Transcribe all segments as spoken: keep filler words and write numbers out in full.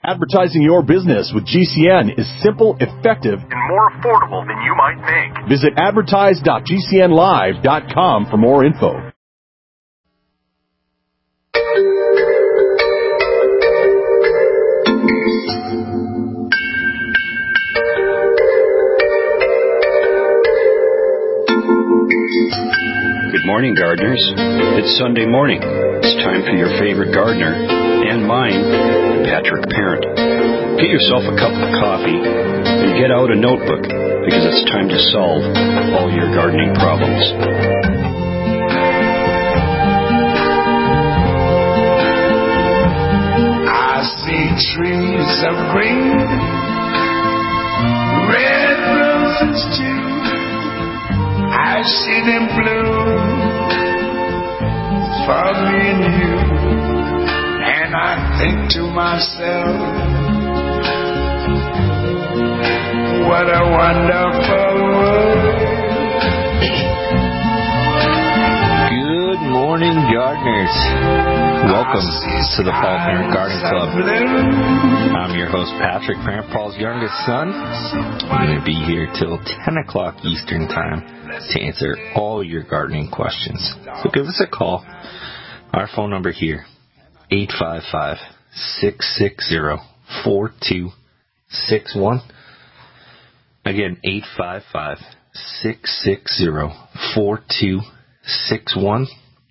Advertising your business with G C N is simple, effective, and more affordable than you might think. Visit advertise dot g c n live dot com for more info. Good morning, gardeners. It's Sunday morning. It's time for your favorite gardener, and mine, Patrick Parent. Get yourself a cup of coffee and get out a notebook, because it's time to solve all your gardening problems. I see trees of green, red roses too. I see them bloom for me and you, and I think to myself, what a wonderful world. Good morning, gardeners. Welcome to the Paul Parent Garden Club. I'm your host, Patrick Parent, Paul's youngest son. I'm going to be here till ten o'clock Eastern Time to answer all your gardening questions. So give us a call. Our phone number here, eight five five, six six zero, four two six one. Again, eight five five, six six zero, four two six one.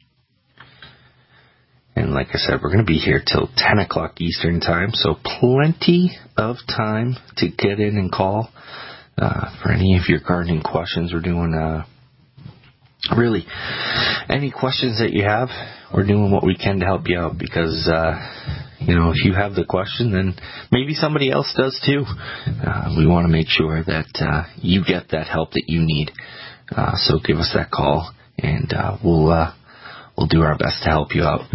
And like I said, we're going to be here till ten o'clock Eastern Time, so plenty of time to get in and call uh, for any of your gardening questions. We're doing, uh, really, any questions that you have, we're doing what we can to help you out, because, uh, you know, if you have the question, then maybe somebody else does too. Uh, we want to make sure that uh, you get that help that you need. Uh, so give us that call, and uh, we'll uh, we'll do our best to help you out.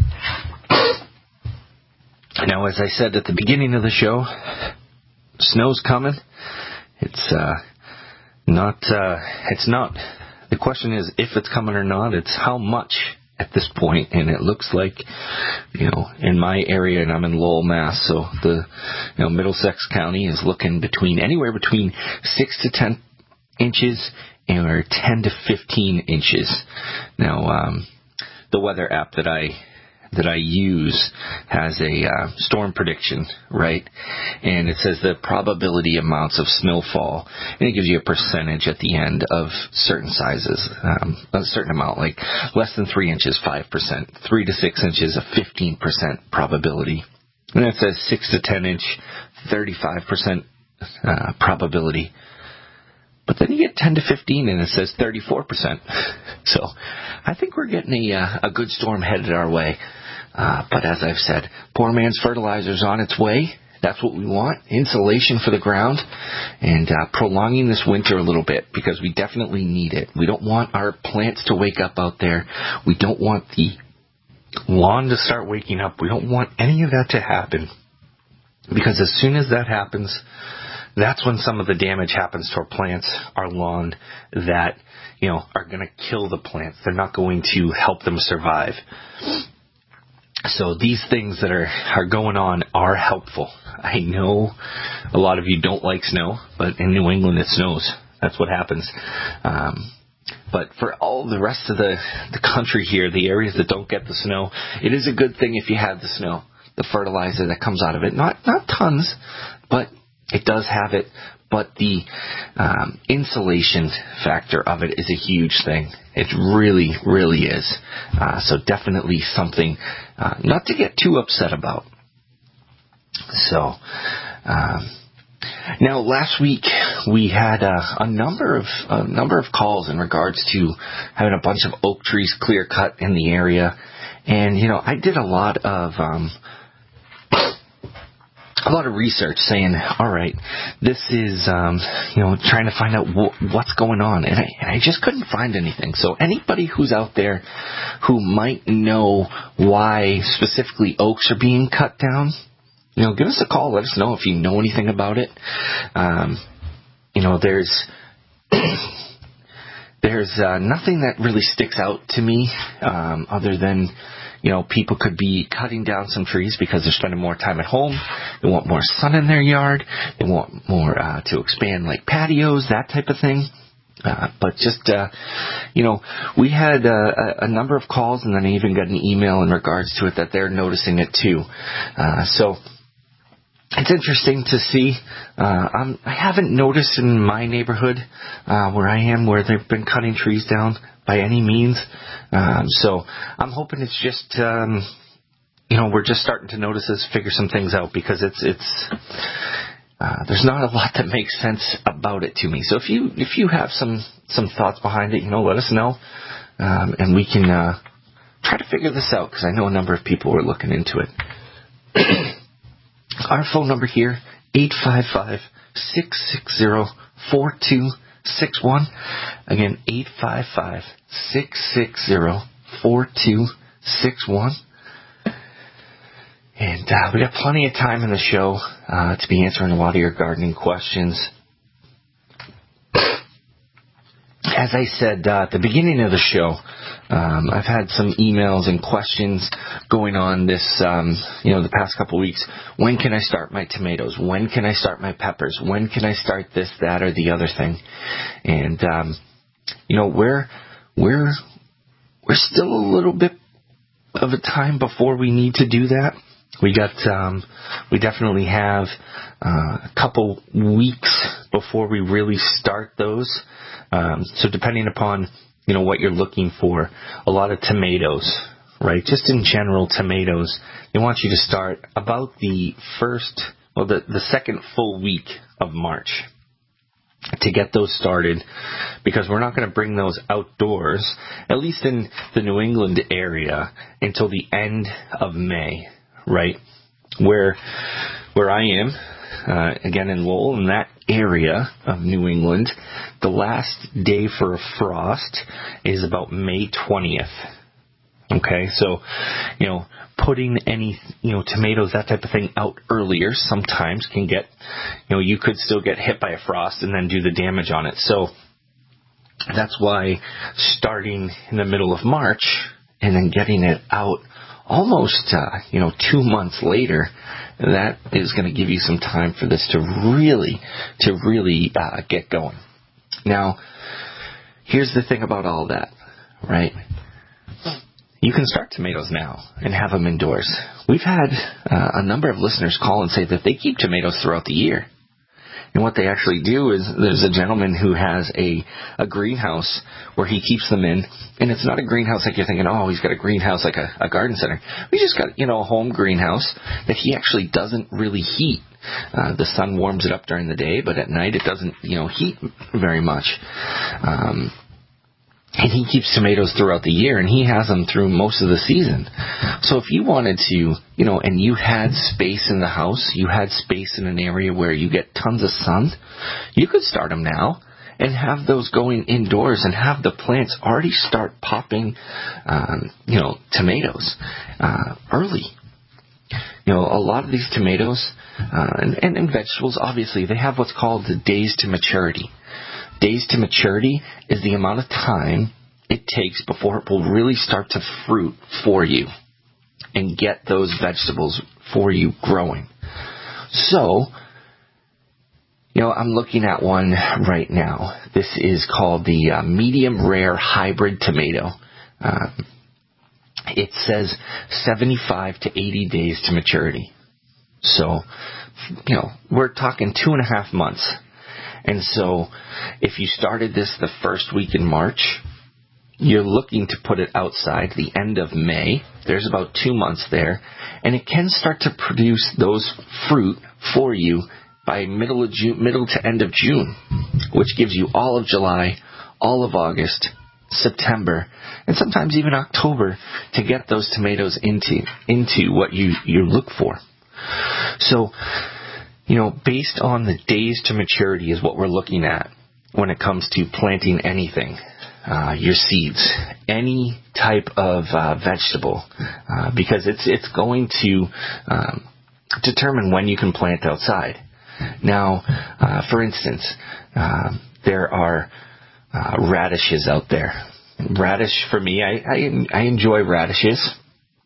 Now, as I said at the beginning of the show, snow's coming. It's uh, not. Uh, it's not. The question is if it's coming or not. It's how much at this point, and it looks like, you know, in my area, and I'm in Lowell, Mass. So the, you know, Middlesex County is looking between anywhere between six to ten inches or ten to fifteen inches. Now, um, the weather app that I that I use has a uh, storm prediction, right? And it says the probability amounts of snowfall, and it gives you a percentage at the end of certain sizes, um, a certain amount, like less than three inches, five percent, three to six inches, a fifteen percent probability. And it says six to ten inch, thirty-five percent uh, probability. But then you get ten to fifteen, and it says thirty-four percent. So I think we're getting a, uh, a good storm headed our way. Uh, but as I've said, poor man's fertilizer's on its way. That's what we want. Insulation for the ground, and uh, prolonging this winter a little bit, because we definitely need it. We don't want our plants to wake up out there. We don't want the lawn to start waking up. We don't want any of that to happen, because as soon as that happens, that's when some of the damage happens to our plants, our lawn, that, you know, are going to kill the plants. They're not going to help them survive. So these things that are, are going on are helpful. I know a lot of you don't like snow, but in New England it snows. That's what happens. Um, but for all the rest of the, the country here, the areas that don't get the snow, it is a good thing if you have the snow, the fertilizer that comes out of it. Not not tons, but it does have it. But the um, insulation factor of it is a huge thing. It really, really is. Uh, so definitely something uh, not to get too upset about. So um, now, last week we had uh, a number of a number of calls in regards to having a bunch of oak trees clear cut in the area, and you know I did a lot of. Um, A lot of research saying, all right, this is, um, you know, trying to find out wh- what's going on. And I, and I just couldn't find anything. So anybody who's out there who might know why specifically oaks are being cut down, you know, give us a call. Let us know if you know anything about it. Um, you know, there's there's uh, nothing that really sticks out to me um, other than, you know, people could be cutting down some trees because they're spending more time at home. They want more sun in their yard. They want more uh, to expand like patios, that type of thing. Uh, but just, uh, you know, we had uh, a, a number of calls, and then I even got an email in regards to it that they're noticing it too. Uh, so it's interesting to see. Uh, I'm, I haven't noticed in my neighborhood uh, where I am where they've been cutting trees down by any means. Um, so I'm hoping it's just, um, you know, we're just starting to notice this, figure some things out, because it's it's. Uh, there's not a lot that makes sense about it to me. So if you if you have some, some thoughts behind it, you know, let us know, um, and we can uh, try to figure this out, because I know a number of people are looking into it. Our phone number here, eight five five, six six zero, four two six one. Again, eight five five, six six zero, four two six one. And uh, we got plenty of time in the show uh, to be answering a lot of your gardening questions. As I said uh, at the beginning of the show, um, I've had some emails and questions going on this, um, you know, the past couple of weeks. When can I start my tomatoes? When can I start my peppers? When can I start this, that, or the other thing? And um, you know, we're we're we're still a little bit of a time before we need to do that. We got, um, we definitely have uh, a couple weeks before we really start those. Um, so depending upon, you know, what you're looking for, a lot of tomatoes, right? Just in general, tomatoes, they want you to start about the first, well, the, the second full week of March to get those started, because we're not going to bring those outdoors, at least in the New England area, until the end of May. Right, where where I am, uh, again in Lowell, in that area of New England, the last day for a frost is about May twentieth. Okay, so, you know, putting any, you know, tomatoes, that type of thing out earlier sometimes can get, you know, you could still get hit by a frost and then do the damage on it. So that's why starting in the middle of March and then getting it out almost, uh, you know, two months later, that is going to give you some time for this to really, to really uh, get going. Now, here's the thing about all that, right? You can start tomatoes now and have them indoors. We've had uh, a number of listeners call and say that they keep tomatoes throughout the year. And what they actually do is, there's a gentleman who has a, a greenhouse where he keeps them in. And it's not a greenhouse like you're thinking, oh, he's got a greenhouse like a, a garden center. We just got, you know, a home greenhouse that he actually doesn't really heat. Uh, the sun warms it up during the day, but at night it doesn't, you know, heat very much. Um, And he keeps tomatoes throughout the year, and he has them through most of the season. So if you wanted to, you know, and you had space in the house, you had space in an area where you get tons of sun, you could start them now and have those going indoors and have the plants already start popping, um, you know, tomatoes uh, early. You know, a lot of these tomatoes uh, and, and, and vegetables, obviously, they have what's called the days to maturity. Days to maturity is the amount of time it takes before it will really start to fruit for you and get those vegetables for you growing. So, you know, I'm looking at one right now. This is called the uh, medium rare hybrid tomato. Uh, it says seventy-five to eighty days to maturity. So, you know, we're talking two and a half months. And so if you started this the first week in March, you're looking to put it outside the end of May. There's about two months there. And it can start to produce those fruit for you by middle of June, middle to end of June, which gives you all of July, all of August, September, and sometimes even October to get those tomatoes into, into what you, you look for. So, you know, based on the days to maturity is what we're looking at when it comes to planting anything, uh, your seeds, any type of uh, vegetable, uh, because it's it's going to um, determine when you can plant outside. Now, uh, for instance, uh, there are uh, radishes out there. Radish, for me, I, I, I enjoy radishes.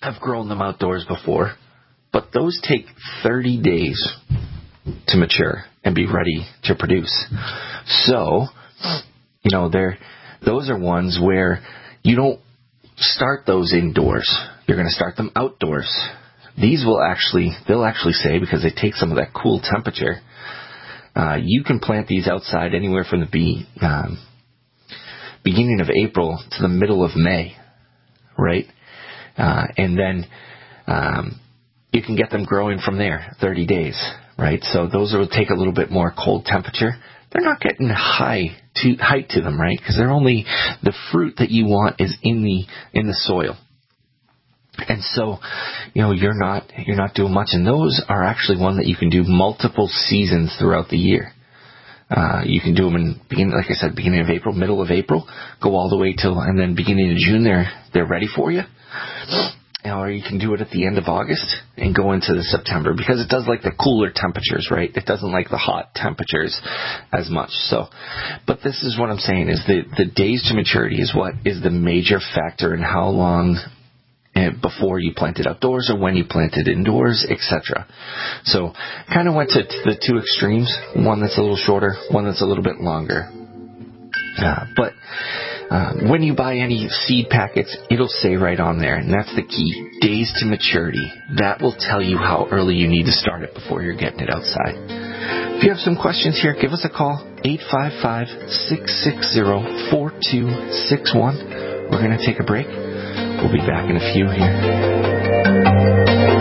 I've grown them outdoors before, but those take thirty days to mature and be ready to produce. So, you know, they're, those are ones where you don't start those indoors. You're going to start them outdoors. These will actually, they'll actually say, because they take some of that cool temperature, uh, you can plant these outside anywhere from the be, um, beginning of April to the middle of May, right? Uh, and then um, you can get them growing from there, thirty days, right? So those will take a little bit more cold temperature. They're not getting high to height to them, right? Because they're only, the fruit that you want is in the in the soil. And so, you know, you're not you're not doing much. And those are actually one that you can do multiple seasons throughout the year. Uh, you can do them in beginning, like I said, beginning of April, middle of April, go all the way till, and then beginning of June, they're they're ready for you. Or you can do it at the end of August and go into the September, because it does like the cooler temperatures, right? It doesn't like the hot temperatures as much. So, but this is what I'm saying, is the, the days to maturity is what is the major factor in how long before you plant it outdoors or when you plant it indoors, et cetera. So kind of went to the two extremes, one that's a little shorter, one that's a little bit longer. Uh, but uh, when you buy any seed packets, it'll say right on there, and that's the key, days to maturity. That will tell you how early you need to start it before you're getting it outside. If you have some questions here, give us a call, eight five five, six six zero, four two six one. We're going to take a break. We'll be back in a few here.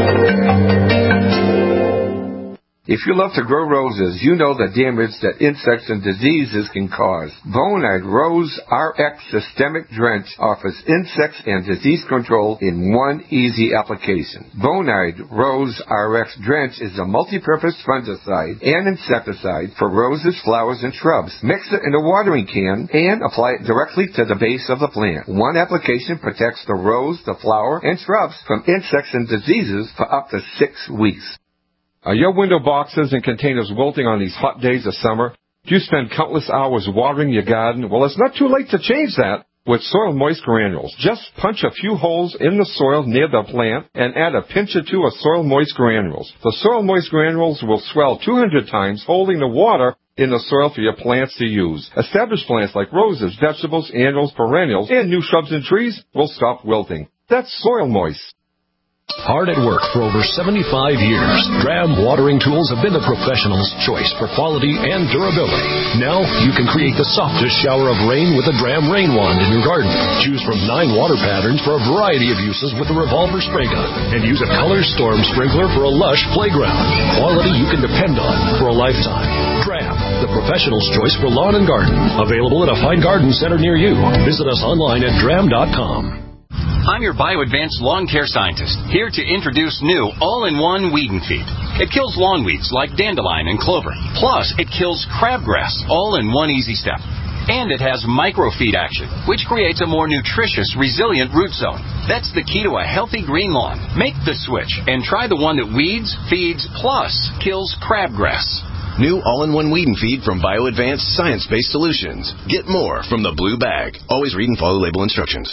If you love to grow roses, you know the damage that insects and diseases can cause. Bonide Rose R X Systemic Drench offers insects and disease control in one easy application. Bonide Rose R X Drench is a multi-purpose fungicide and insecticide for roses, flowers, and shrubs. Mix it in a watering can and apply it directly to the base of the plant. One application protects the rose, the flower, and shrubs from insects and diseases for up to six weeks. Are your window boxes and containers wilting on these hot days of summer? Do you spend countless hours watering your garden? Well, it's not too late to change that with Soil Moist Granules. Just punch a few holes in the soil near the plant and add a pinch or two of Soil Moist Granules. The Soil Moist Granules will swell two hundred times, holding the water in the soil for your plants to use. Established plants like roses, vegetables, annuals, perennials, and new shrubs and trees will stop wilting. That's Soil Moist. Hard at work for over seventy-five years, Dram watering tools have been the professional's choice for quality and durability. Now you can create the softest shower of rain with a Dram rain wand in your garden. Choose from nine water patterns for a variety of uses with a revolver spray gun, and use a color storm sprinkler for a lush playground. Quality you can depend on for a lifetime. Dram, the professional's choice for lawn and garden. Available at a fine garden center near you. Visit us online at dram dot com. I'm your BioAdvanced lawn care scientist, here to introduce new all-in-one weed and feed. It kills lawn weeds like dandelion and clover. Plus, it kills crabgrass, all in one easy step. And it has microfeed action, which creates a more nutritious, resilient root zone. That's the key to a healthy green lawn. Make the switch and try the one that weeds, feeds, plus kills crabgrass. New all-in-one weed and feed from BioAdvanced Science-Based Solutions. Get more from the blue bag. Always read and follow label instructions.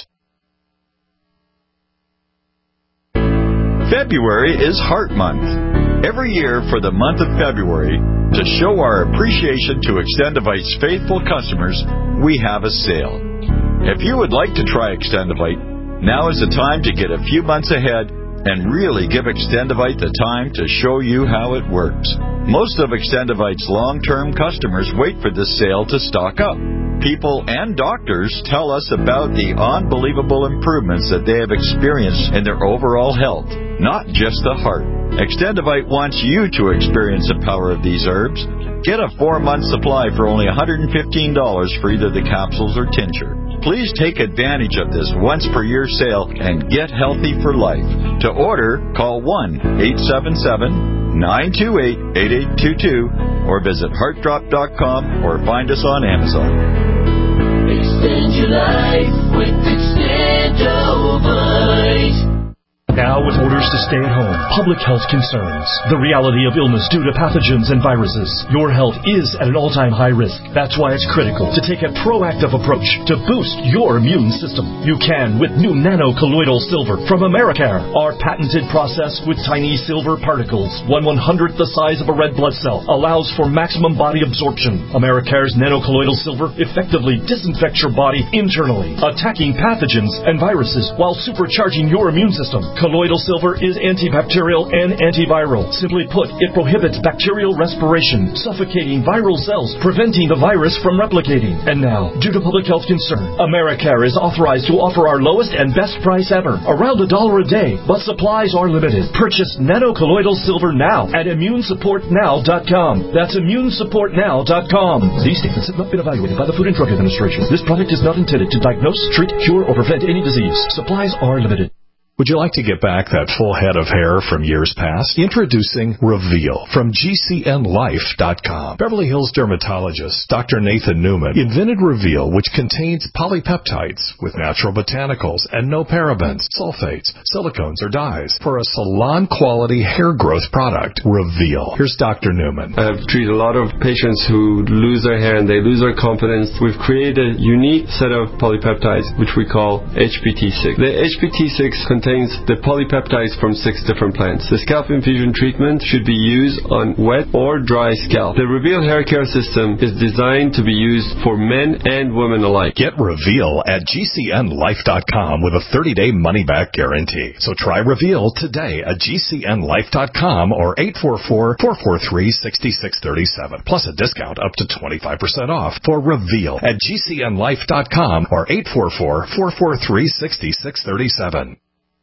February is Heart Month. Every year for the month of February, to show our appreciation to Extendivite's faithful customers, we have a sale. If you would like to try Extendivite, now is the time to get a few months ahead and really give Extendivite the time to show you how it works. Most of Extendivite's long-term customers wait for this sale to stock up. People and doctors tell us about the unbelievable improvements that they have experienced in their overall health, not just the heart. Extendivite wants you to experience the power of these herbs. Get a four-month supply for only one hundred fifteen dollars for either the capsules or tincture. Please take advantage of this once-per-year sale and get healthy for life. To order, call one eight seven seven, nine two eight, eight eight two two or visit heart drop dot com or find us on Amazon. Extend your life with Extendivite. Now with orders to stay at home, public health concerns, the reality of illness due to pathogens and viruses, your health is at an all-time high risk. That's why it's critical to take a proactive approach to boost your immune system. You can with new nano-colloidal silver from Americare. Our patented process with tiny silver particles, one one-hundredth the size of a red blood cell, allows for maximum body absorption. Americare's nano-colloidal silver effectively disinfects your body internally, attacking pathogens and viruses while supercharging your immune system. Colloidal silver is antibacterial and antiviral. Simply put, it prohibits bacterial respiration, suffocating viral cells, preventing the virus from replicating. And now, due to public health concern, Americare is authorized to offer our lowest and best price ever, around a dollar a day, but supplies are limited. Purchase nano-colloidal silver now at immune support now dot com. That's immune support now dot com. These statements have not been evaluated by the Food and Drug Administration. This product is not intended to diagnose, treat, cure, or prevent any disease. Supplies are limited. Would you like to get back that full head of hair from years past? Introducing Reveal from G C N Life dot com. Beverly Hills dermatologist Doctor Nathan Newman invented Reveal, which contains polypeptides with natural botanicals and no parabens, sulfates, silicones, or dyes for a salon-quality hair growth product. Reveal. Here's Doctor Newman. I've treated a lot of patients who lose their hair and they lose their confidence. We've created a unique set of polypeptides, which we call H P T six. The H P T six contains the polypeptides from six different plants. The scalp infusion treatment should be used on wet or dry scalp. The Reveal hair care system is designed to be used for men and women alike. Get Reveal at G C N Life dot com with a thirty-day money-back guarantee. So try Reveal today at G C N Life dot com or eight four four, four four three, six six three seven. Plus a discount up to twenty-five percent off for Reveal at G C N Life dot com or eight four four, four four three, six six three seven.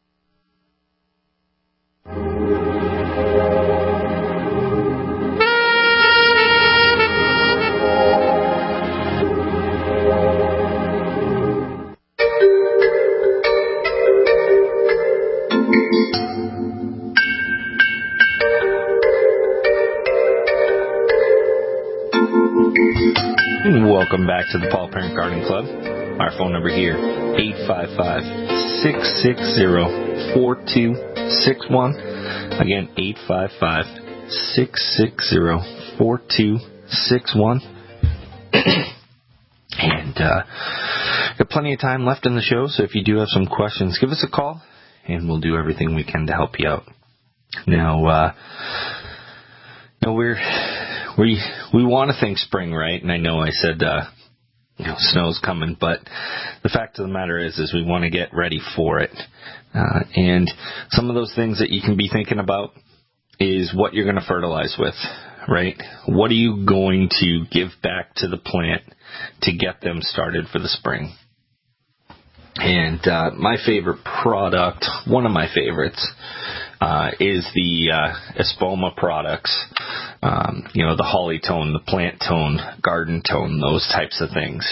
Welcome back to the Paul Parent Garden Club. Our phone number here, eight five five, six six zero, four two six one. Again, eight five five, six six zero, four two six one. And uh, got plenty of time left in the show, so if you do have some questions, give us a call, and we'll do everything we can to help you out. Now, uh, now we're... We we want to think spring, right? And I know I said, uh, you know, snow's coming, but the fact of the matter is, is we want to get ready for it. Uh, and some of those things that you can be thinking about is what you're going to fertilize with, right? What are you going to give back to the plant to get them started for the spring? And uh, my favorite product, one of my favorites, uh, is the uh, Espoma products. Um, you know, the Holly Tone, the Plant Tone, Garden Tone, those types of things.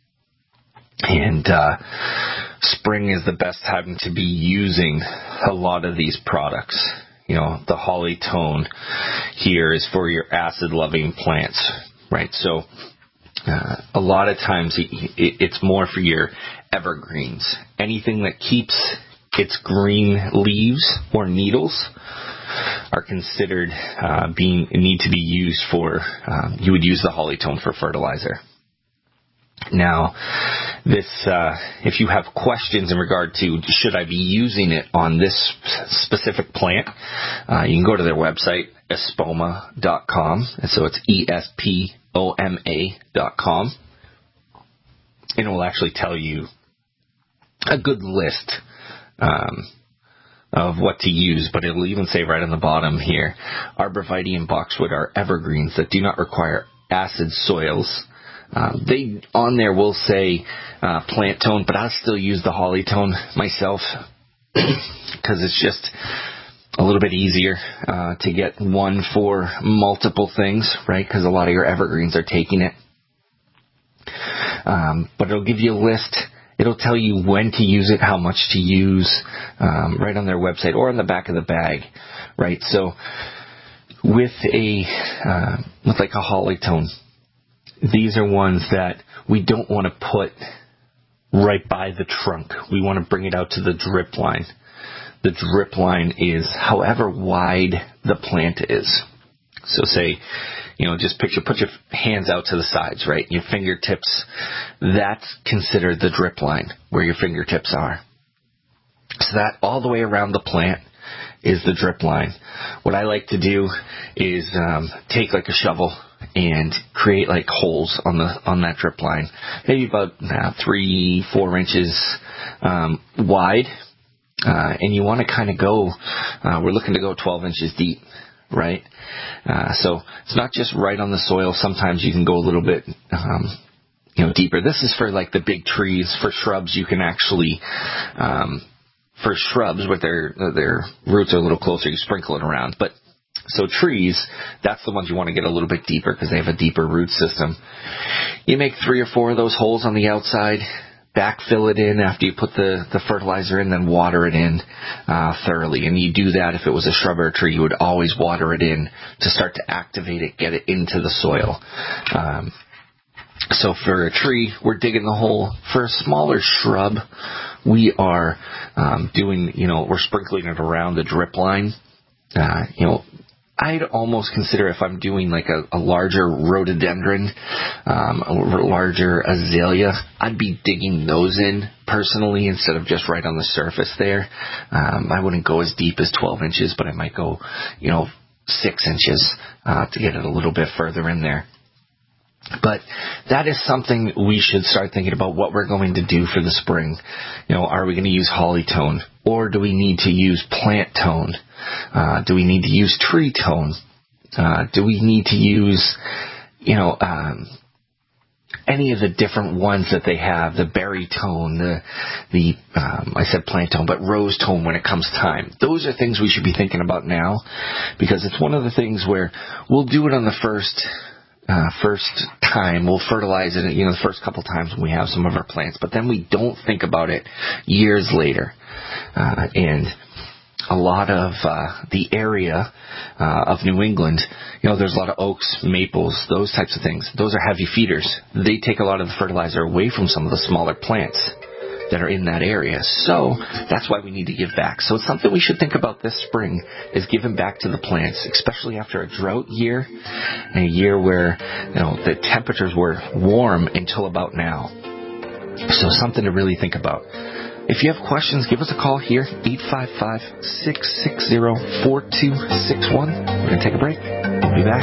And uh, spring is the best time to be using a lot of these products. You know, the Holly Tone here is for your acid-loving plants, right? So uh, a lot of times it, it, it's more for your evergreens. Anything that keeps its green leaves or needles are considered uh, being need to be used for. Um, you would use the Holly Tone for fertilizer. Now, this uh, if you have questions in regard to should I be using it on this specific plant, uh, you can go to their website, espoma dot com, and so it's E S P O M A dot com, and it will actually tell you a good list um, of what to use, but it'll even say right on the bottom here, arborvitae and boxwood are evergreens that do not require acid soils. Uh, they on there will say uh, Plant Tone, but I still use the Holly Tone myself because it's just a little bit easier uh, to get one for multiple things, right? Because a lot of your evergreens are taking it. Um, but it'll give you a list. It'll tell you when to use it, how much to use, um, right on their website or on the back of the bag, right? So with a uh, with like a Holly Tone, these are ones that we don't want to put right by the trunk. We want to bring it out to the drip line. the drip line is however wide the plant is. So say, you know, just picture, put your hands out to the sides, right? Your fingertips, that's considered the drip line, where your fingertips are. So that all the way around the plant is the drip line. What I like to do is um, take like a shovel and create like holes on the on that drip line, maybe about uh, three, four inches um, wide. Uh, and you want to kind of go, uh, we're looking to go twelve inches deep, right? Uh, so it's not just right on the soil. Sometimes you can go a little bit, um, you know, deeper. This is for like the big trees. For shrubs, you can actually, um, for shrubs with their their roots are a little closer, you sprinkle it around. But so trees, that's the ones you want to get a little bit deeper because they have a deeper root system. You make three or four of those holes on the outside, backfill it in after you put the, the fertilizer in, then water it in uh, thoroughly. And you do that if it was a shrub or a tree, you would always water it in to start to activate it, get it into the soil. Um, so for a tree, we're digging the hole. For a smaller shrub, we are um, doing, you know, we're sprinkling it around the drip line. Uh, you know, I'd almost consider if I'm doing like a, a larger rhododendron, um, a larger azalea, I'd be digging those in personally instead of just right on the surface there. Um, I wouldn't go as deep as twelve inches, but I might go, you know, six inches uh, to get it a little bit further in there. But that is something we should start thinking about what we're going to do for the spring. You know, are we going to use holly tone, or do we need to use plant tone? Uh, do we need to use tree tone? Uh, do we need to use, you know, um, any of the different ones that they have, the berry tone, the, the um, I said plant tone, but rose tone when it comes time. Those are things we should be thinking about now, because it's one of the things where we'll do it on the first Uh, first time, we'll fertilize it, you know, the first couple times when we have some of our plants, but then we don't think about it years later. Uh, and a lot of uh, the area uh, of New England, you know, there's a lot of oaks, maples, those types of things. Those are heavy feeders. They take a lot of the fertilizer away from some of the smaller plants that are in that area. So that's why we need to give back. So it's something we should think about this spring, is giving back to the plants, especially after a drought year, and a year where, you know, the temperatures were warm until about now. So something to really think about. If you have questions, give us a call here, eight five five, six six zero, four two six one. We're going to take a break. We'll be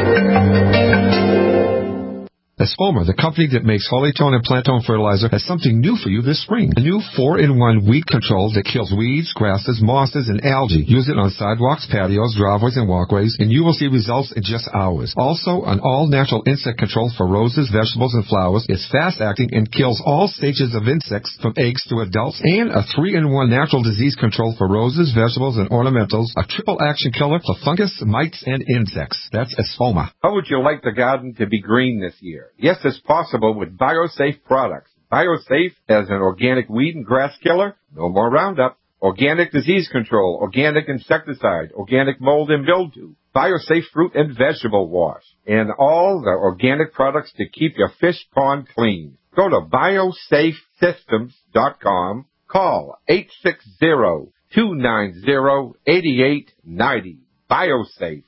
back. Espoma, the company that makes holly tone and plant tone fertilizer, has something new for you this spring. A new four in one weed control that kills weeds, grasses, mosses, and algae. Use it on sidewalks, patios, driveways, and walkways, and you will see results in just hours. Also, an all-natural insect control for roses, vegetables, and flowers. It's fast-acting and kills all stages of insects from eggs to adults. And a three in one natural disease control for roses, vegetables, and ornamentals. A triple action killer for fungus, mites, and insects. That's Espoma. How would you like the garden to be green this year? Yes, it's possible with BioSafe products. BioSafe has an organic weed and grass killer, no more Roundup, organic disease control, organic insecticide, organic mold and mildew, BioSafe fruit and vegetable wash, and all the organic products to keep your fish pond clean. Go to biosafe systems dot com, call eight six zero, two nine zero, eight eight nine zero. BioSafe.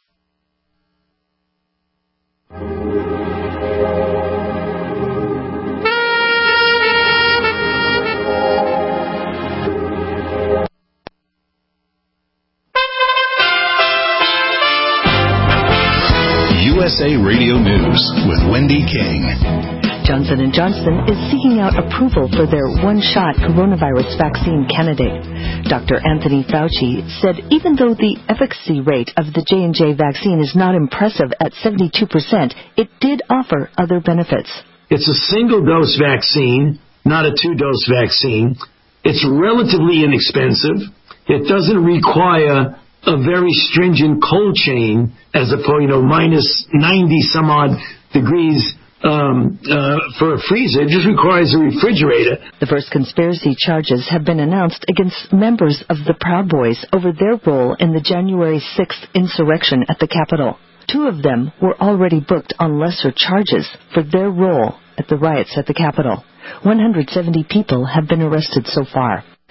U S A Radio News with Wendy King. Johnson and Johnson is seeking out approval for their one-shot coronavirus vaccine candidate. Doctor Anthony Fauci said even though the efficacy rate of the J and J vaccine is not impressive at seventy-two percent, it did offer other benefits. It's a single-dose vaccine, not a two-dose vaccine. It's relatively inexpensive. It doesn't require a very stringent cold chain, as opposed, you know, minus ninety some odd degrees um, uh, for a freezer. It just requires a refrigerator. The first conspiracy charges have been announced against members of the Proud Boys over their role in the January sixth insurrection at the Capitol. Two of them were already booked on lesser charges for their role at the riots at the Capitol. one hundred seventy people have been arrested so far.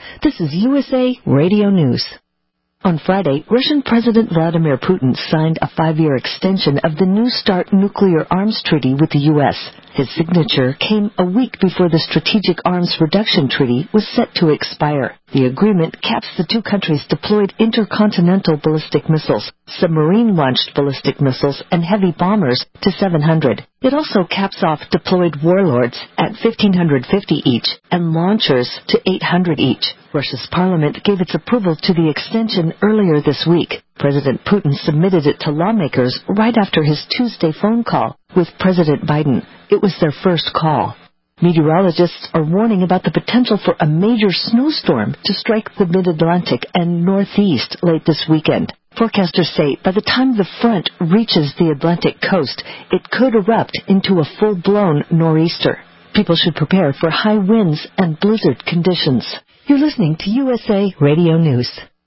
This is U S A Radio News. On Friday, Russian President Vladimir Putin signed a five-year extension of the New START nuclear arms treaty with the U S. His signature came a week before the Strategic Arms Reduction Treaty was set to expire. The agreement caps the two countries' deployed intercontinental ballistic missiles, submarine-launched ballistic missiles, and heavy bombers to seven hundred. It also caps off deployed warlords at fifteen fifty each and launchers to eight hundred each. Russia's parliament gave its approval to the extension earlier this week. President Putin submitted it to lawmakers right after his Tuesday phone call with President Biden. It was their first call. Meteorologists are warning about the potential for a major snowstorm to strike the mid-Atlantic and northeast late this weekend. Forecasters say by the time the front reaches the Atlantic coast, it could erupt into a full-blown nor'easter. People should prepare for high winds and blizzard conditions. You're listening to U S A Radio News.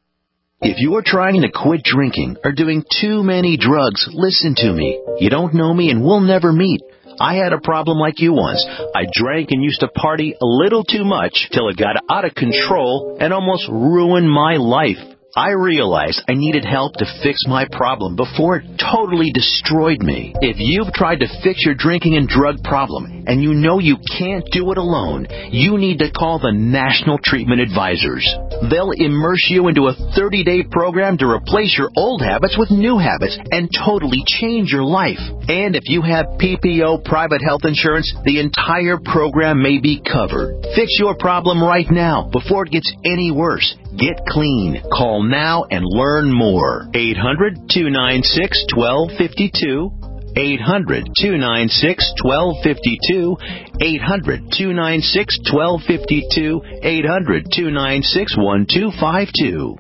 If you are trying to quit drinking or doing too many drugs, listen to me. You don't know me and we'll never meet. I had a problem like you once. I drank and used to party a little too much till it got out of control and almost ruined my life. I realized I needed help to fix my problem before it totally destroyed me. If you've tried to fix your drinking and drug problem and you know you can't do it alone, you need to call the National Treatment Advisors. They'll immerse you into a thirty-day program to replace your old habits with new habits and totally change your life. And if you have P P O private health insurance, the entire program may be covered. Fix your problem right now before it gets any worse. Get clean. Call now and learn more. eight hundred, two nine six, one two five two. eight hundred, two nine six, one two five two. eight hundred, two nine six, one two five two. eight hundred, two nine six, one two five two.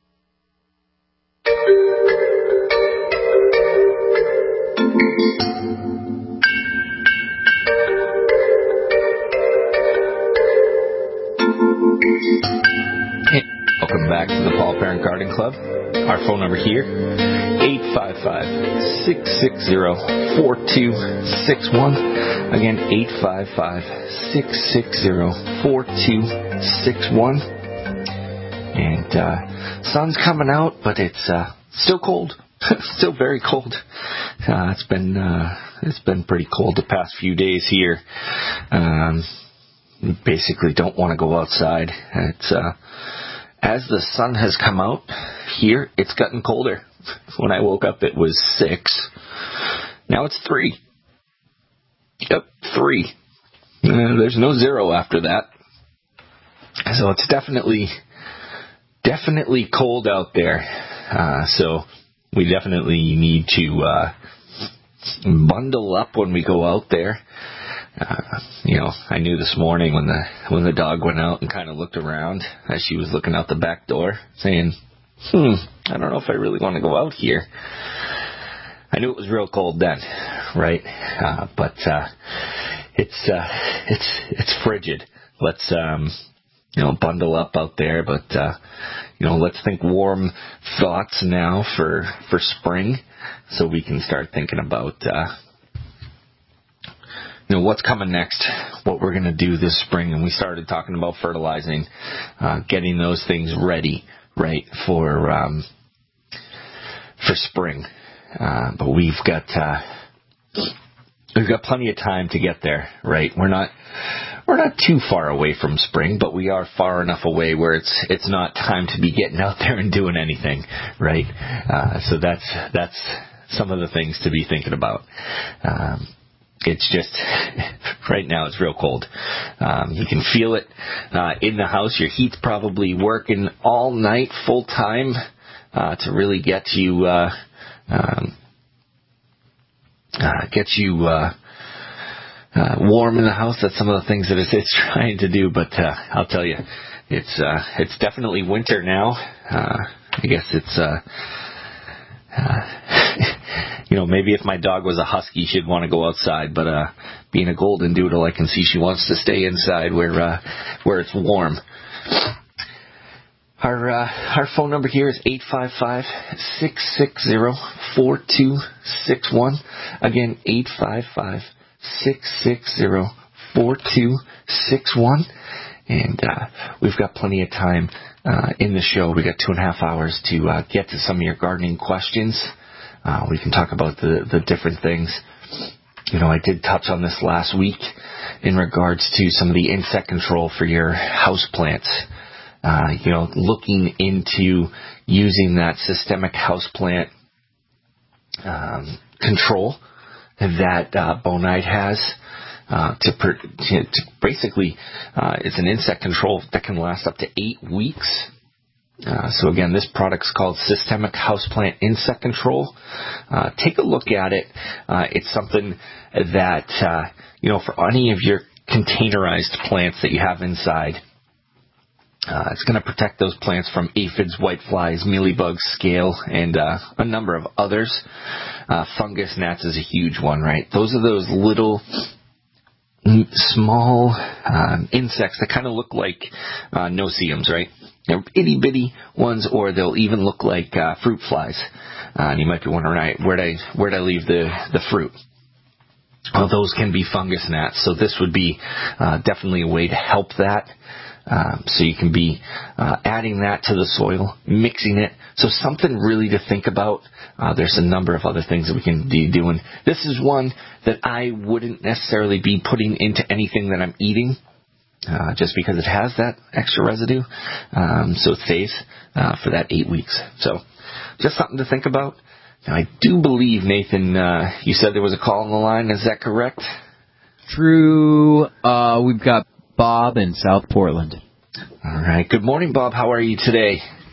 Welcome back to the Paul Parent Garden Club. Our phone number here, eight five five, six six zero, four two six one. Again, eight five five, six six zero, four two six one. And uh, sun's coming out, but it's uh, still cold. Still very cold. Uh, it's been uh, it's been pretty cold the past few days here. Um, basically, don't want to go outside. It's uh, As the sun has come out here, it's gotten colder. When I woke up, it was six. Now it's three. Yep, three. Uh, there's no zero after that. So it's definitely, definitely cold out there. Uh, so we definitely need to uh, bundle up when we go out there. Uh, you know, I knew this morning when the when the dog went out and kind of looked around as she was looking out the back door, saying, "Hmm, I don't know if I really want to go out here." I knew it was real cold then, right? Uh, but uh, it's uh, it's it's frigid. Let's um, you know bundle up out there, but uh, you know let's think warm thoughts now for for spring, so we can start thinking about. Uh, You know, what's coming next, what we're going to do this spring. And we started talking about fertilizing, uh, getting those things ready, right, for um, for spring. Uh, but we've got uh, we've got plenty of time to get there, right? We're not we're not too far away from spring, but we are far enough away where it's it's not time to be getting out there and doing anything, right? Uh, so that's that's some of the things to be thinking about. Um, It's just, right now it's real cold. Um, you can feel it uh, in the house. Your heat's probably working all night full time uh, to really get you, uh, um, uh, get you uh, uh, warm in the house. That's some of the things that it's, it's trying to do. But uh, I'll tell you, it's uh, it's definitely winter now. Uh, I guess it's... Uh, Uh, you know, maybe if my dog was a husky, she'd want to go outside. But uh, being a golden doodle, I can see she wants to stay inside where uh, where it's warm. Our uh, our phone number here is eight five five, six six zero, four two six one. Again, eight five five, six six zero, four two six one. And uh, we've got plenty of time uh, in the show. We got two and a half hours to uh, get to some of your gardening questions. Uh, we can talk about the, the different things. You know, I did touch on this last week in regards to some of the insect control for your house plants. Uh, you know, looking into using that systemic houseplant um, control that uh, Bonide has. Uh, to, per, to, to basically, uh, it's an insect control that can last up to eight weeks. Uh, so again, this product's called Systemic Houseplant Insect Control. Uh, take a look at it. Uh, it's something that, uh, you know, for any of your containerized plants that you have inside, uh, it's going to protect those plants from aphids, whiteflies, mealybugs, scale, and uh, a number of others. Uh, fungus gnats is a huge one, right? Those are those little small um, insects that kind of look like uh, no-see-ums, right? They're itty-bitty ones, or they'll even look like uh, fruit flies. Uh, and you might be wondering, right, where'd I, where'd I leave the, the fruit? Well, those can be fungus gnats, so this would be uh, definitely a way to help that. Um, so you can be uh, adding that to the soil, mixing it. So something really to think about. Uh, there's a number of other things that we can be doing. This is one that I wouldn't necessarily be putting into anything that I'm eating, uh, just because it has that extra residue. Um, so it's safe uh, for that eight weeks. So just something to think about. Now, I do believe, Nathan, uh, you said there was a call on the line. Is that correct? True. Uh, we've got Bob in South Portland. All right. Good morning, Bob. How are you today?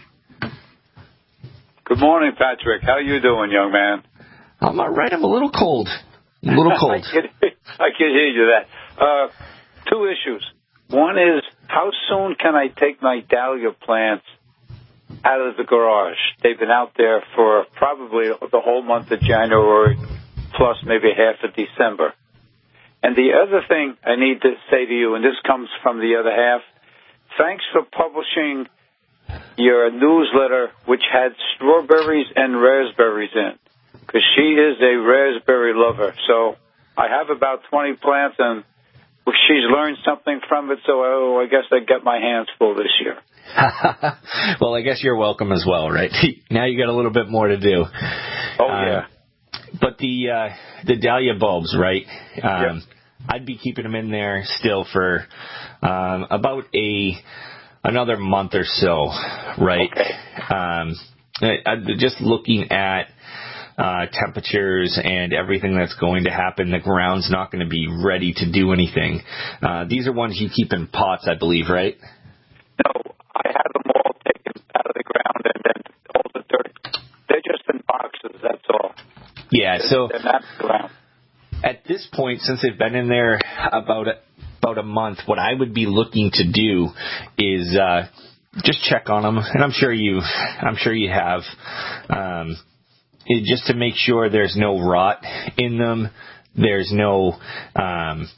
Good morning, Patrick. How you doing, young man? I'm all right. I'm a little cold. A little cold. I, can, I can hear you that. Uh, two issues. One is, how soon can I take my dahlia plants out of the garage? They've been out there for probably the whole month of January, plus maybe half of December. And the other thing I need to say to you, and this comes from the other half, thanks for publishing your newsletter, which had strawberries and raspberries in, because she is a raspberry lover. So I have about twenty plants, and she's learned something from it, so oh, I guess I get my hands full this year. Well, I guess you're welcome as well, right? Now you got a little bit more to do. Oh, uh, yeah. But the uh, the dahlia bulbs, right? Um, yep. I'd be keeping them in there still for um, about a another month or so, right? Okay. Um, I, I, just looking at uh, temperatures and everything that's going to happen, the ground's not going to be ready to do anything. Uh, these are ones you keep in pots, I believe, right? No, I have them all taken out of the ground, and then all the dirt. They're just in boxes, that's all. Yeah, so they're not ground. At this point, since they've been in there about a, about a month, what I would be looking to do is uh, just check on them, and I'm sure you, I'm sure you have, um, it, just to make sure there's no rot in them, there's no. Um,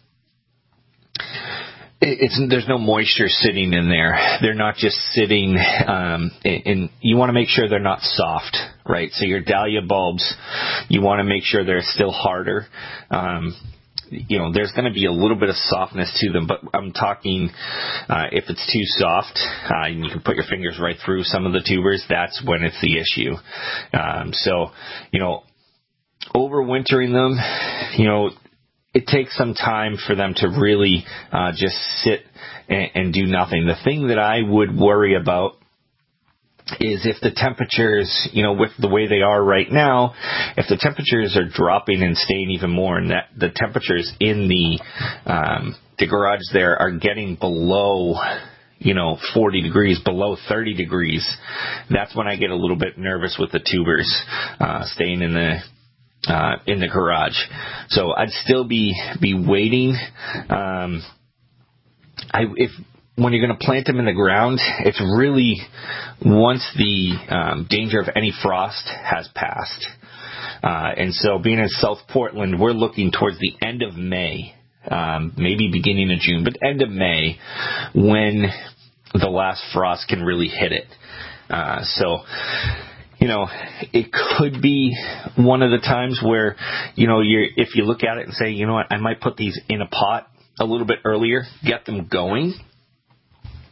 It's there's no moisture sitting in there. They're not just sitting, um, in. You want to make sure they're not soft, right? So your dahlia bulbs, you want to make sure they're still harder. Um, you know, there's going to be a little bit of softness to them, but I'm talking uh, if it's too soft, uh, and you can put your fingers right through some of the tubers. That's when it's the issue. Um, so, you know, overwintering them, you know. It takes some time for them to really uh, just sit and, and do nothing. The thing that I would worry about is if the temperatures, you know, with the way they are right now, if the temperatures are dropping and staying even more, and that the temperatures in the um, the garage there are getting below, you know, forty degrees, below thirty degrees, that's when I get a little bit nervous with the tubers uh, staying in the Uh, in the garage. So I'd still be be waiting. Um, I if when you're going to plant them in the ground, it's really once the um, danger of any frost has passed. Uh, and so being in South Portland, we're looking towards the end of May, um, maybe beginning of June, but end of May when the last frost can really hit it. Uh, so. You know, it could be one of the times where, you know, you're, if you look at it and say, you know what, I might put these in a pot a little bit earlier, get them going.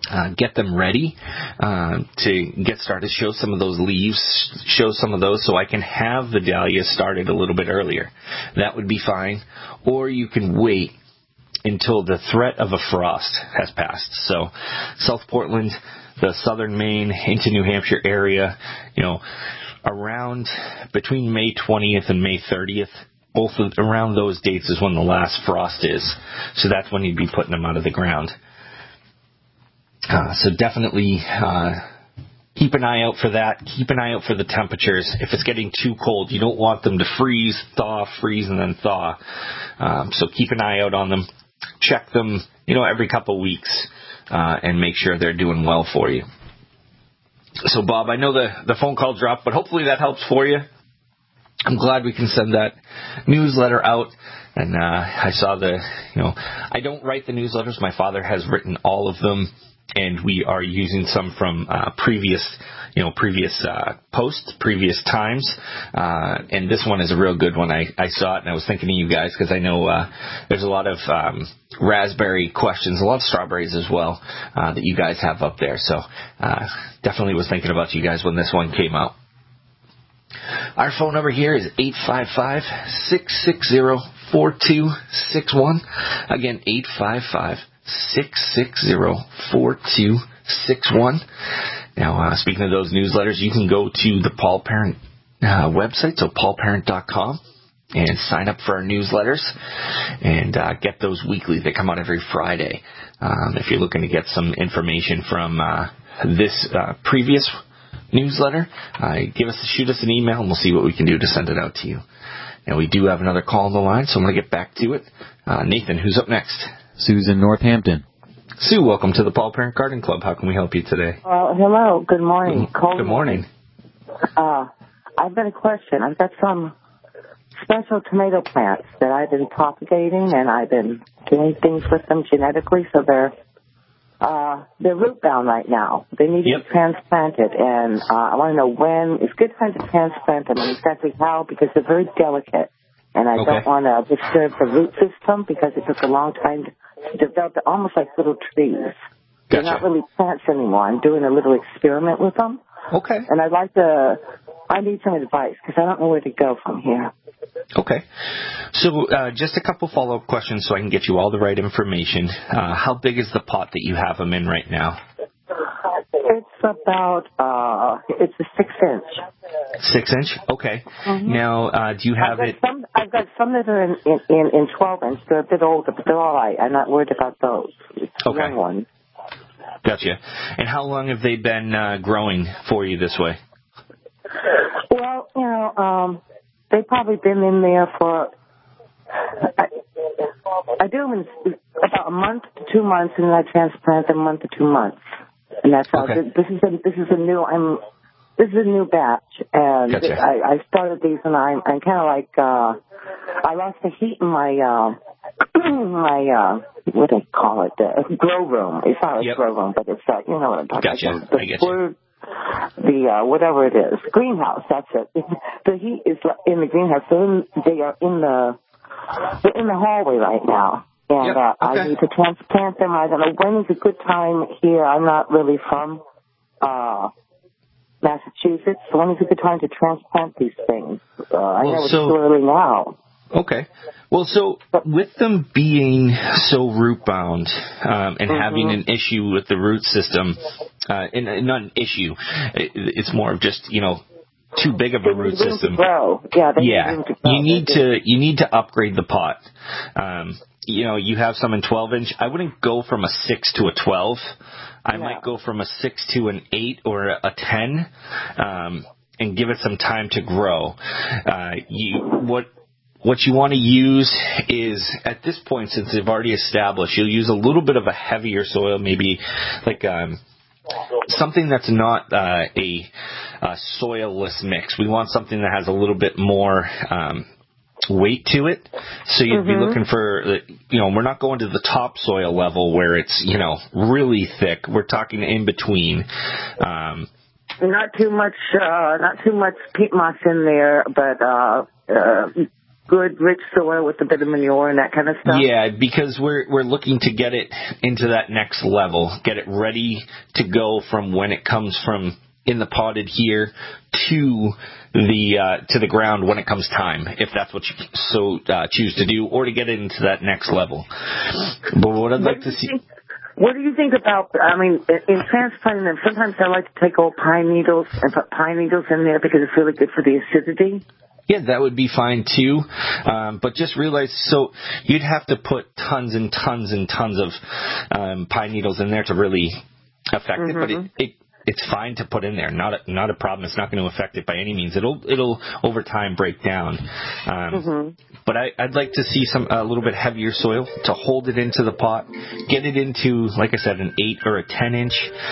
Uh, get them ready uh, to get started. Show some of those leaves. Show some of those so I can have the dahlias started a little bit earlier. That would be fine. Or you can wait until the threat of a frost has passed. So South Portland, the southern Maine, into New Hampshire area, you know, around between May twentieth and May thirtieth, both of, around those dates is when the last frost is. So that's when you'd be putting them out of the ground. Uh, so definitely uh, keep an eye out for that. Keep an eye out for the temperatures. If it's getting too cold, you don't want them to freeze, thaw, freeze, and then thaw. Um, so keep an eye out on them. Check them, you know, every couple of weeks uh, and make sure they're doing well for you. So, Bob, I know the, the phone call dropped, but hopefully that helps for you. I'm glad we can send that newsletter out. And uh, I saw the, you know, I don't write the newsletters. My father has written all of them. And we are using some from uh, previous, you know, previous uh, posts, previous times. Uh, and this one is a real good one. I, I saw it and I was thinking of you guys because I know uh, there's a lot of um, raspberry questions, a lot of strawberries as well uh, that you guys have up there. So uh, definitely was thinking about you guys when this one came out. Our phone number here is eight five five, six six zero, four two six one. Again, eight five five, six six zero, four two six one. Now, uh, speaking of those newsletters, you can go to the Paul Parent uh, website, so paul parent dot com, and sign up for our newsletters and uh, get those weekly. They come out every Friday. Um, if you're looking to get some information from uh, this uh, previous newsletter, uh, give us, shoot us an email, and we'll see what we can do to send it out to you. Now, we do have another call on the line, so I'm going to get back to it. Uh, Nathan, who's up next? Susan, Northampton. Sue, welcome to the Paul Parent Garden Club. How can we help you today? Well, hello. Good morning. Good, good morning. Uh, I've got a question. I've got some special tomato plants that I've been propagating, and I've been doing things with them genetically, so they're uh, they're root bound right now. They need yep. to be transplanted, and uh, I want to know when it's a good time to transplant them and exactly how, because they're very delicate, and I okay. don't want to disturb the root system because it took a long time to develop. They're almost like little trees. Gotcha. They're not really plants anymore. I'm doing a little experiment with them. Okay. And I'd like to, I need some advice because I don't know where to go from here. Okay. So uh, just a couple follow-up questions so I can get you all the right information. Uh, how big is the pot that you have them in right now? It's about, uh, it's a six inch. Six inch? Okay. Mm-hmm. Now, uh, do you have I've it? Some, I've got some that are in, in, in, in twelve inch. They're a bit older, but they're all right. I'm not worried about those. It's okay. young ones. Gotcha. And how long have they been uh, growing for you this way? Well, you know, um, they've probably been in there for, I, I do them in about a month to two months, and then I transplant them a month to two months. And that's how, okay. this is a, this is a new, I'm, this is a new batch, and gotcha. I, I started these, and I'm, I'm kind of like, uh, I lost the heat in my, uh, my, uh, what do they call it, uh, grow room. It's not a yep. grow room, but it's, uh, you know what I'm talking gotcha. about. The I get word, the, uh, whatever it is, greenhouse, that's it. The heat is in the greenhouse, so in, they are in the, they're in the hallway right now. And yep. uh, okay. I need to transplant them. I don't know when is a good time here. I'm not really from uh, Massachusetts. So when is a good time to transplant these things? Uh, I well, know it's so, too early now. Okay. Well, so with them being so root bound um, and mm-hmm. having an issue with the root system, uh, and, and not an issue, it, it's more of just, you know, too big of a root system. To grow. Yeah, they yeah. need room to grow. You need to you need to upgrade the pot. Um, you know, you have some in twelve inch. I wouldn't go from a six to a twelve. I no. might go from a six to an eight or a ten, um, and give it some time to grow. Uh, you what. What you want to use is, at this point, since they've already established, you'll use a little bit of a heavier soil, maybe like um, something that's not uh, a, a soilless mix. We want something that has a little bit more um, weight to it. So you'd mm-hmm. be looking for, you know, we're not going to the topsoil level where it's, you know, really thick. We're talking in between. Um, not too much, uh, not too much peat moss in there, but uh, uh, good, rich soil with a bit of manure and that kind of stuff? Yeah, because we're we're looking to get it into that next level, get it ready to go from when it comes from in the potted here to the uh, to the ground when it comes time, if that's what you so uh, choose to do, or to get it into that next level. But what I'd like to see. Think, what do you think about? I mean, in transplanting them, sometimes I like to take old pine needles and put pine needles in there because it's really good for the acidity. Yeah, that would be fine too. Um, but just realize, so you'd have to put tons and tons and tons of um, pine needles in there to really affect mm-hmm. it. But it, it it's fine to put in there. Not a, not a problem. It's not going to affect it by any means. It'll it'll over time break down. Um, mm-hmm. But I, I'd like to see some a little bit heavier soil to hold it into the pot, get it into, like I said, an eight or a ten inch.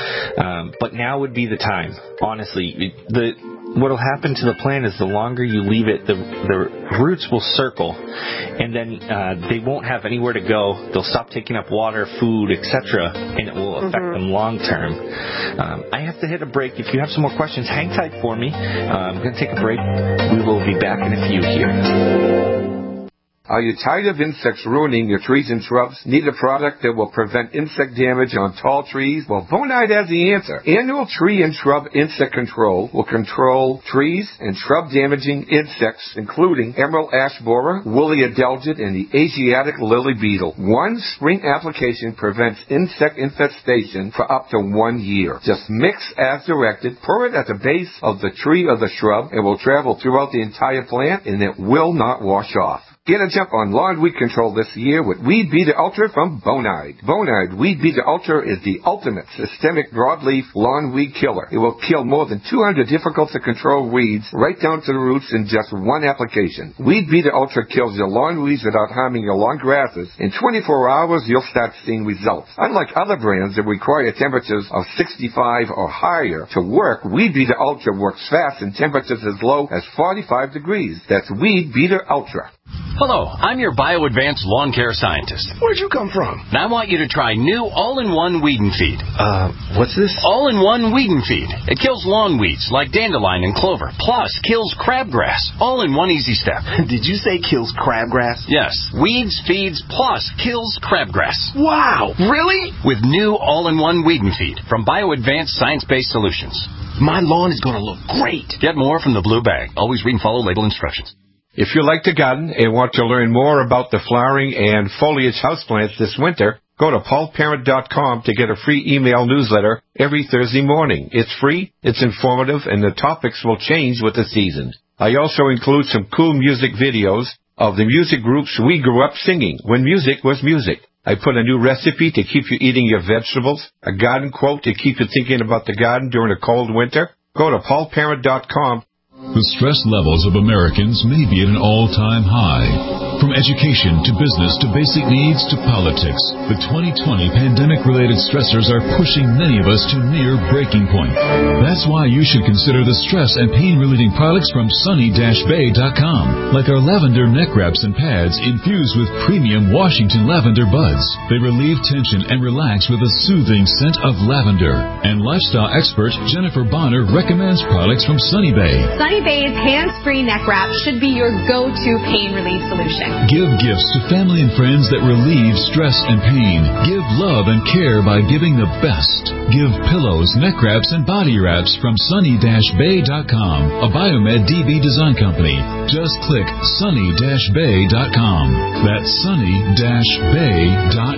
Um, but now would be the time. Honestly, the what'll happen to the plant is the longer you leave it, the the roots will circle, and then uh, they won't have anywhere to go. They'll stop taking up water, food, et cetera, and it will affect mm-hmm. them long term. Um, I have to hit a break. If you have some more questions, hang tight for me. Uh, I'm going to take a break. We will be back in a few here. Are you tired of insects ruining your trees and shrubs? Need a product that will prevent insect damage on tall trees? Well, Bonide has the answer. Annual Tree and Shrub Insect Control will control trees and shrub-damaging insects, including emerald ash borer, woolly adelgid, and the Asiatic lily beetle. One spring application prevents insect infestation for up to one year. Just mix as directed, pour it at the base of the tree or the shrub. It will travel throughout the entire plant, and it will not wash off. Get a jump on lawn weed control this year with Weed Beater Ultra from Bonide. Bonide Weed Beater Ultra is the ultimate systemic broadleaf lawn weed killer. It will kill more than two hundred difficult-to-control weeds right down to the roots in just one application. Weed Beater Ultra kills your lawn weeds without harming your lawn grasses. In twenty-four hours, you'll start seeing results. Unlike other brands that require temperatures of sixty-five or higher to work, Weed Beater Ultra works fast in temperatures as low as forty-five degrees. That's Weed Beater Ultra. Hello, I'm your BioAdvanced lawn care scientist. Where'd you come from? And I want you to try new all-in-one Weed and Feed. Uh, what's this? All-in-one Weed and Feed. It kills lawn weeds like dandelion and clover, plus kills crabgrass, all in one easy step. Did you say kills crabgrass? Yes. Weeds, feeds, plus kills crabgrass. Wow, really? With new all-in-one Weed and Feed from BioAdvanced Science-Based Solutions. My lawn is going to look great. Get more from the blue bag. Always read and follow label instructions. If you like to garden and want to learn more about the flowering and foliage houseplants this winter, go to paul parent dot com to get a free email newsletter every Thursday morning. It's free, it's informative, and the topics will change with the seasons. I also include some cool music videos of the music groups we grew up singing when music was music. I put a new recipe to keep you eating your vegetables, a garden quote to keep you thinking about the garden during a cold winter. Go to paul parent dot com. The stress levels of Americans may be at an all-time high. From education to business to basic needs to politics, the twenty twenty pandemic-related stressors are pushing many of us to near breaking point. That's why you should consider the stress and pain-relieving products from sunny dash bay dot com, like our lavender neck wraps and pads infused with premium Washington lavender buds. They relieve tension and relax with a soothing scent of lavender. And lifestyle expert Jennifer Bonner recommends products from Sunny Bay. Sunny Bay's hands-free neck wrap should be your go-to pain relief solution. Give gifts to family and friends that relieve stress and pain. Give love and care by giving the best. Give pillows, neck wraps, and body wraps from sunny dash bay dot com, a Biomed D B design company. Just click sunny dash bay dot com. That's sunny dash bay dot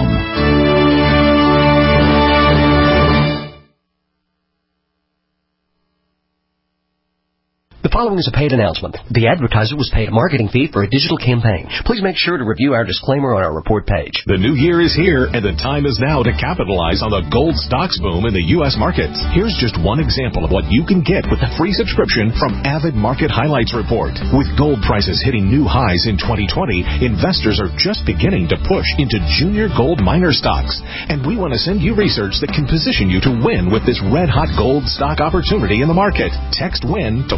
com. The following is a paid announcement. The advertiser was paid a marketing fee for a digital campaign. Please make sure to review our disclaimer on our report page. The new year is here, and the time is now to capitalize on the gold stocks boom in the U S markets. Here's just one example of what you can get with a free subscription from Avid Market Highlights Report. With gold prices hitting new highs in twenty twenty, investors are just beginning to push into junior gold miner stocks. And we want to send you research that can position you to win with this red-hot gold stock opportunity in the market. Text WIN to four eight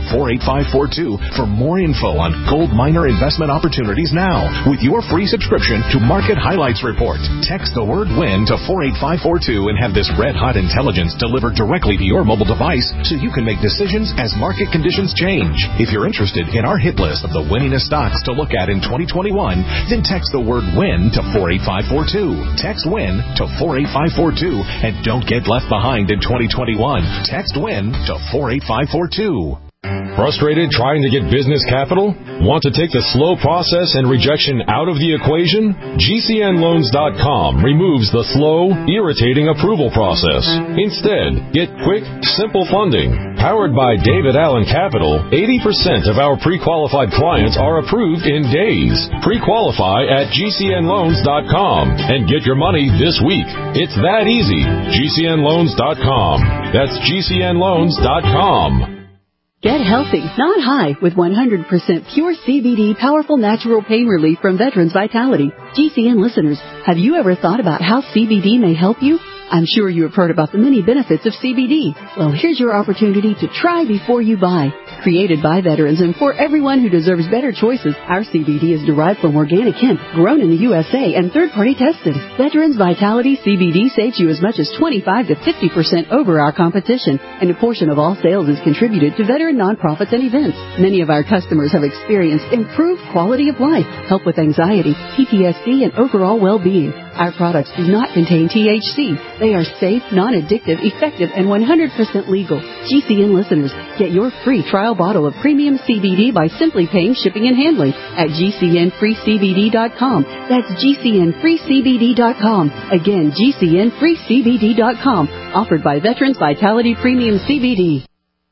five four two for more info on gold miner investment opportunities now with your free subscription to Market Highlights Report. Text the word WIN to four eight five four two and have this red-hot intelligence delivered directly to your mobile device so you can make decisions as market conditions change. If you're interested in our hit list of the winningest stocks to look at in twenty twenty-one, then text the word WIN to four eight five four two. Text WIN to four eight five four two and don't get left behind in twenty twenty-one. Text WIN to four eight five four two. Frustrated trying to get business capital? Want to take the slow process and rejection out of the equation? G C N loans dot com removes the slow, irritating approval process. Instead, get quick, simple funding. Powered by David Allen Capital, eighty percent of our pre-qualified clients are approved in days. Pre-qualify at G C N loans dot com and get your money this week. It's that easy. G C N loans dot com. That's G C N loans dot com. Get healthy, not high, with one hundred percent pure C B D powerful natural pain relief from Veterans Vitality. G C N listeners, have you ever thought about how C B D may help you? I'm sure you have heard about the many benefits of C B D. Well, here's your opportunity to try before you buy. Created by veterans and for everyone who deserves better choices, our C B D is derived from organic hemp, grown in the U S A, and third-party tested. Veterans Vitality C B D saves you as much as twenty-five to fifty percent over our competition, and a portion of all sales is contributed to veteran nonprofits and events. Many of our customers have experienced improved quality of life, help with anxiety, P T S D, and overall well-being. Our products do not contain T H C. They are safe, non-addictive, effective, and one hundred percent legal. G C N listeners, get your free trial bottle of premium C B D by simply paying shipping and handling at G C N free C B D dot com. That's G C N free C B D dot com. Again, G C N free C B D dot com. Offered by Veterans Vitality Premium C B D.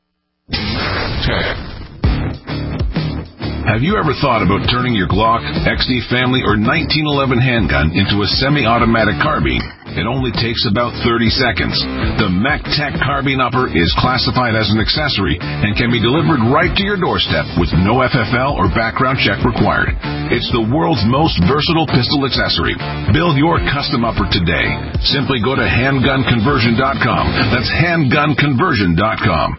Have you ever thought about turning your Glock, X D Family, or nineteen eleven handgun into a semi-automatic carbine? It only takes about thirty seconds. The MacTech Carbine Upper is classified as an accessory and can be delivered right to your doorstep with no F F L or background check required. It's the world's most versatile pistol accessory. Build your custom upper today. Simply go to handgun conversion dot com. That's handgun conversion dot com.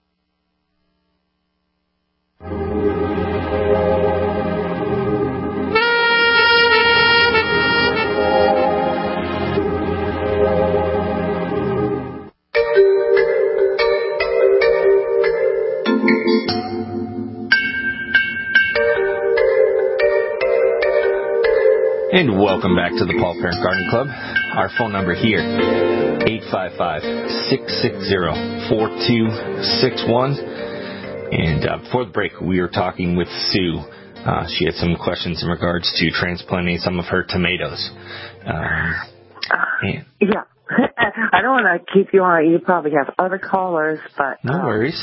And welcome back to the Paul Parent Garden Club. Our phone number here, eight five five, six six zero, four two six one. And uh, before the break, we were talking with Sue. Uh, she had some questions in regards to transplanting some of her tomatoes. Um, and yeah. I don't want to keep you on. You probably have other callers, but... No um, worries.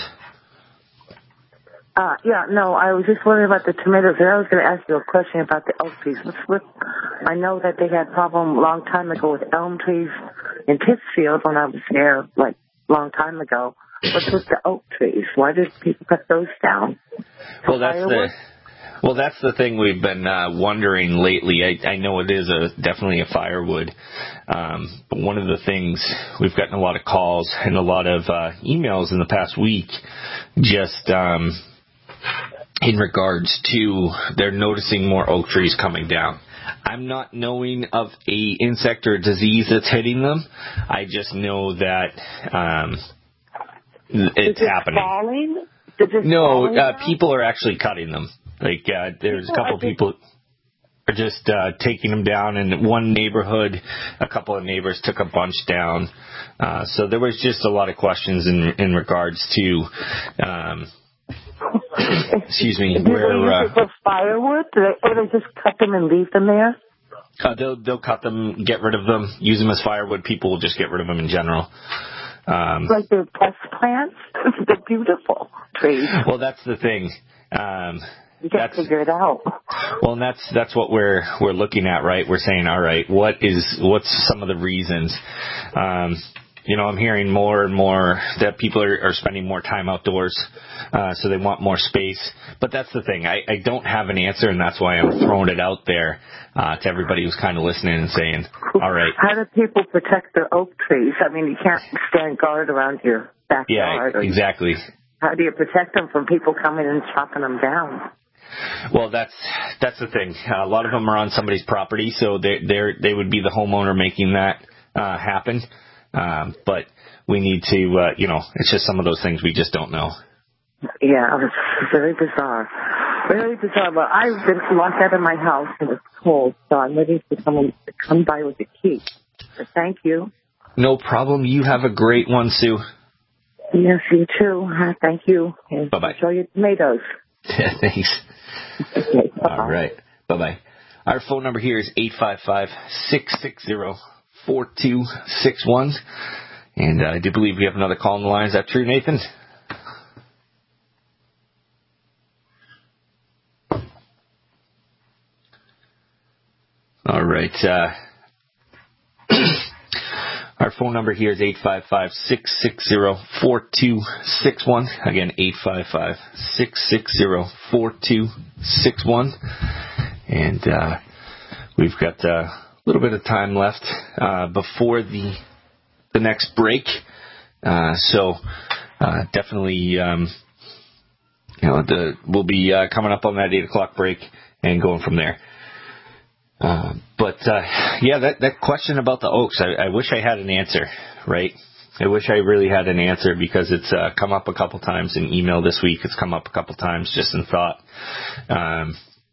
Uh, yeah, no, I was just wondering about the tomatoes, and I was going to ask you a question about the oak trees. What's with, I know that they had a problem a long time ago with elm trees in Pittsfield when I was there, like, a long time ago. What's with the oak trees? Why did people cut those down? Well, that's the... Well, that's the thing we've been uh, wondering lately. I, I know it is a definitely a firewood, um, but one of the things we've gotten a lot of calls and a lot of uh, emails in the past week, just um, in regards to they're noticing more oak trees coming down. I'm not knowing of a insect or disease that's hitting them. I just know that um, it's Is it happening. Falling? Is it No, falling uh, down? people are actually cutting them. Like, uh, there's a couple people are just uh, taking them down. In one neighborhood, a couple of neighbors took a bunch down. Uh, so there was just a lot of questions in in regards to, um, excuse me, Do they where use uh, it for firewood? Do they, or they just cut them and leave them there? uh, they'll they'll cut them, get rid of them, use them as firewood. People will just get rid of them in general. Um, Like they're pest plants? They're beautiful trees. well, that's the thing. Um, You got to figure it out. Well, and that's that's what we're we're looking at, right? We're saying, all right, what is what's some of the reasons? Um, you know, I'm hearing more and more that people are, are spending more time outdoors, uh, so they want more space. But that's the thing. I, I don't have an answer, and that's why I'm throwing it out there uh, to everybody who's kind of listening and saying, all right. How do people protect their oak trees? I mean, you can't stand guard around your backyard. Yeah, exactly. How do you protect them from people coming and chopping them down? Well, that's that's the thing. Uh, a lot of them are on somebody's property, so they they they would be the homeowner making that uh, happen. Um, but we need to, uh, you know, it's just some of those things we just don't know. Yeah, it was very bizarre. Very bizarre. Well, I've been locked out of my house and it's cold, so I'm waiting for someone to come by with a key. So thank you. No problem. You have a great one, Sue. Yes, you too. Uh, thank you. And bye-bye. Enjoy your tomatoes. Thanks. Okay, all right. Bye-bye. Our phone number here is eight five five, six six zero, four two six one. And uh, I do believe we have another call on the line. Is that true, Nathan? All right. Uh, our phone number here is eight five five, six six zero, four two six one. Again, eight five five, six six zero, four two six one. And uh, we've got a little bit of time left uh, before the the next break. Uh, so uh, definitely, um, you know, the we'll be uh, coming up on that eight o'clock break and going from there. Uh, but, uh, yeah, that, that question about the Oaks, I, I wish I had an answer, right? I wish I really had an answer because it's, uh, come up a couple times in email this week. It's come up a couple times just in thought. Um,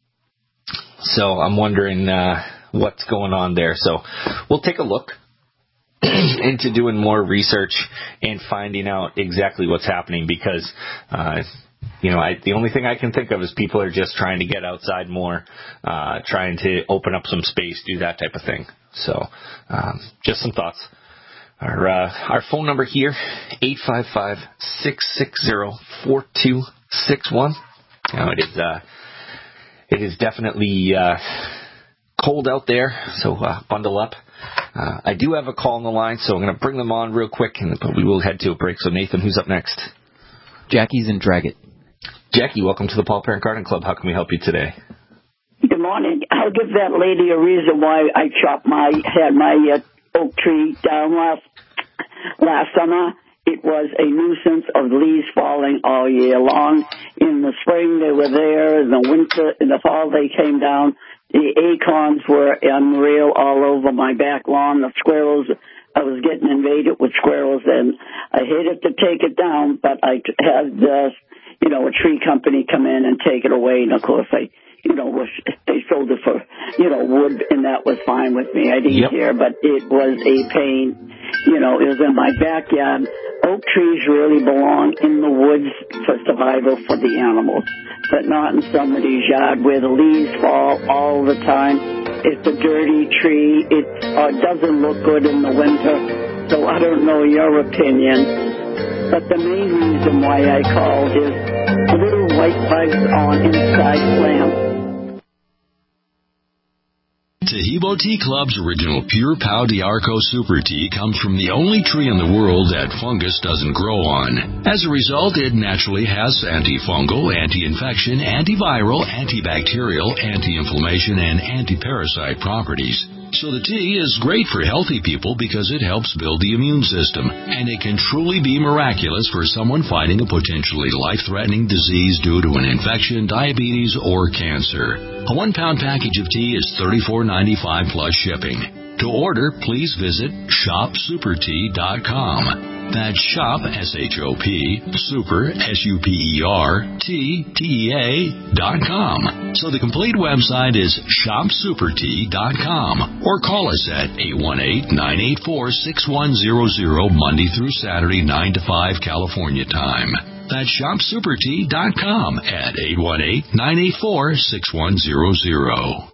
so I'm wondering, uh, what's going on there. So we'll take a look into doing more research and finding out exactly what's happening because, uh, You know, I, the only thing I can think of is people are just trying to get outside more, uh, trying to open up some space, do that type of thing. So, um, just some thoughts. Our, uh, our phone number here, eight five five, six six zero, four two six one. You know, it is, uh, it is definitely, uh, cold out there, so, uh, bundle up. Uh, I do have a call on the line, so I'm going to bring them on real quick, and we will head to a break. So, Nathan, who's up next? Jackie's in Draggett. Jackie, welcome to the Paul Parent Garden Club. How can we help you today? Good morning. I'll give that lady a reason why I chopped my, had my uh, oak tree down last, last summer. It was a nuisance of leaves falling all year long. In the spring, they were there. In the winter, in the fall, they came down. The acorns were unreal all over my back lawn. The squirrels, I was getting invaded with squirrels, and I hated to take it down, but I had, uh, you know, a tree company come in and take it away. And, of course, they, you know, was, they sold it for, you know, wood, and that was fine with me. I didn't yep. care, but it was a pain. You know, it was in my backyard. Oak trees really belong in the woods for survival for the animals, but not in somebody's yard where the leaves fall all the time. It's a dirty tree. It uh, doesn't look good in the winter, so I don't know your opinion. But the main reason why I called is little white bugs on inside plants. Taheebo Tea Club's original Pure Pau d'Arco Super Tea comes from the only tree in the world that fungus doesn't grow on. As a result, it naturally has antifungal, anti-infection, antiviral, antibacterial, anti-inflammation, and anti-parasite properties. So the tea is great for healthy people because it helps build the immune system, and it can truly be miraculous for someone fighting a potentially life-threatening disease due to an infection, diabetes, or cancer. A one-pound package of tea is thirty-four ninety-five plus shipping. To order, please visit shop super tea dot com. That's shop, S H O P, super, S U P E R, T, T E A, dot com. So the complete website is shop super tea dot com. Or call us at eight one eight, nine eight four, six one zero zero, Monday through Saturday, nine to five, California time. That's shop super tea dot com at eight one eight, nine eight four, six one zero zero.